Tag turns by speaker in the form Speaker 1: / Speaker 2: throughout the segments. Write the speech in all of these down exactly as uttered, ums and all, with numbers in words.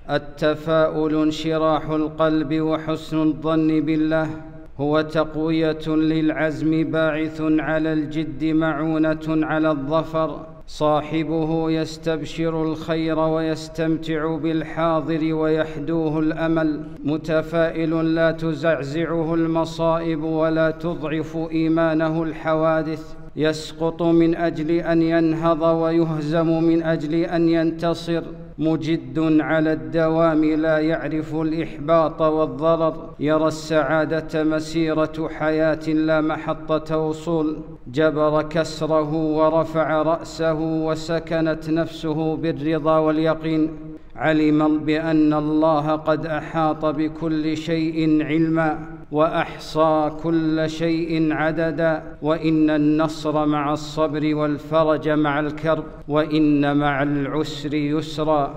Speaker 1: التفاؤل انشراح القلب وحسن الظن بالله، هو تقوية للعزم باعث على الجد معونة على الظفر. صاحبه يستبشر الخير ويستمتع بالحاضر ويحدوه الأمل، متفائل لا تزعزعه المصائب ولا تضعف إيمانه الحوادث، يسقط من أجل أن ينهض ويهزم من أجل أن ينتصر، مجد على الدوام لا يعرف الإحباط والضرر، يرى السعادة مسيرة حياة لا محطة وصول، جبر كسره ورفع رأسه وسكنت نفسه بالرضا واليقين، علم بأن الله قد أحاط بكل شيء علما وأحصى كل شيء عددا، وإن النصر مع الصبر والفرج مع الكرب، وإن مع العسر يسرا.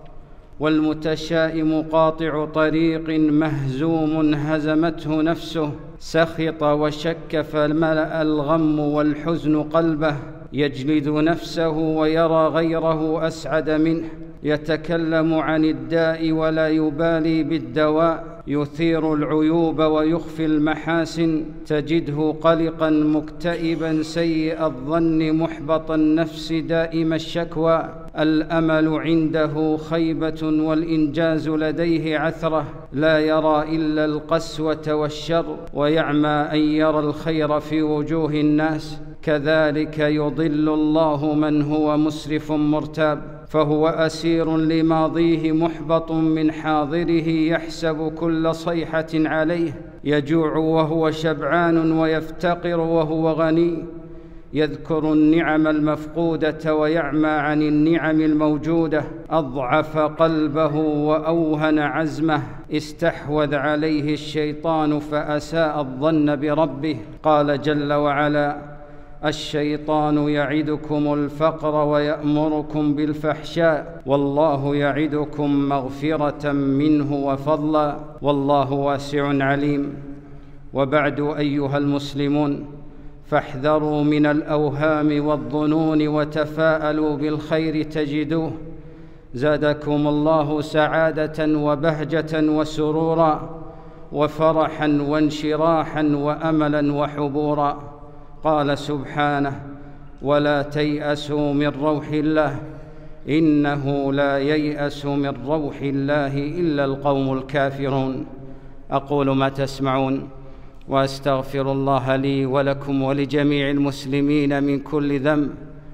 Speaker 1: والمتشائم قاطع طريق مهزوم هزمته نفسه، سخط وشك فملأ الغم والحزن قلبه، يجلد نفسه ويرى غيره أسعد منه، يتكلم عن الداء ولا يبالي بالدواء، يثير العيوب ويخفي المحاسن، تجده قلقا مكتئبا سيء الظن محبط النفس دائم الشكوى، الأمل عنده خيبة والإنجاز لديه عثرة، لا يرى إلا القسوة والشر ويعمى أن يرى الخير في وجوه الناس، كذلك يضل الله من هو مسرف مرتاب، فهو أسير لماضيه محبط من حاضره، يحسب كل صيحة عليه، يجوع وهو شبعان ويفتقر وهو غني، يذكر النعم المفقودة ويعمى عن النعم الموجودة، أضعف قلبه وأوهن عزمه، استحوذ عليه الشيطان فأساء الظن بربه. قال جل وعلا: الشيطان يعدكم الفقر ويأمركم بالفحشاء والله يعدكم مغفرة منه وفضلا والله واسع عليم. وبعد أيها المسلمون، فاحذروا من الأوهام والظنون وتفاءلوا بالخير تجدوه، زادكم الله سعادة وبهجة وسرورا وفرحا وانشراحا وأملا وحبورا. قال سبحانه: ولا تيأسوا من روح الله إنه لا ييأس من روح الله إلا القوم الكافرون. أقول ما تسمعون وأستغفر الله لي ولكم ولجميع المسلمين من كل ذنب،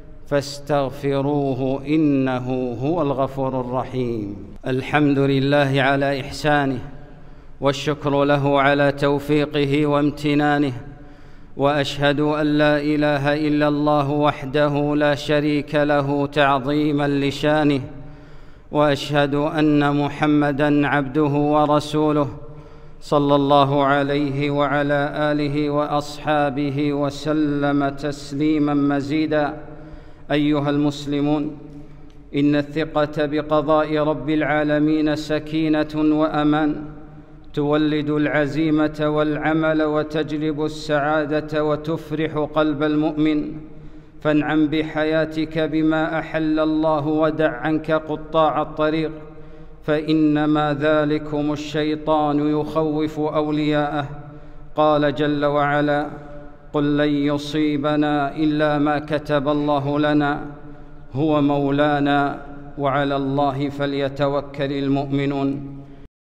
Speaker 1: فاستغفروه إنه هو الغفور الرحيم. الحمد لله على إحسانه، والشكر له على توفيقه وامتنانه، وأشهد أن لا إله إلا الله وحده لا شريك له تعظيما لشانه، وأشهد أن محمدًا عبده ورسوله صلى الله عليه وعلى آله وأصحابه وسلم تسليما مزيدا. أيها المسلمون، إن الثقة بقضاء رب العالمين سكينة وأمان، تولد العزيمة والعمل وتجلب السعادة وتفرح قلب المؤمن. فانعم بحياتك بما أحل الله ودع عنك قطاع الطريق، فإنما ذلكم الشيطان يخوف أولياءه. قال جل وعلا: قل لن يصيبنا إلا ما كتب الله لنا هو مولانا وعلى الله فليتوكل المؤمنون.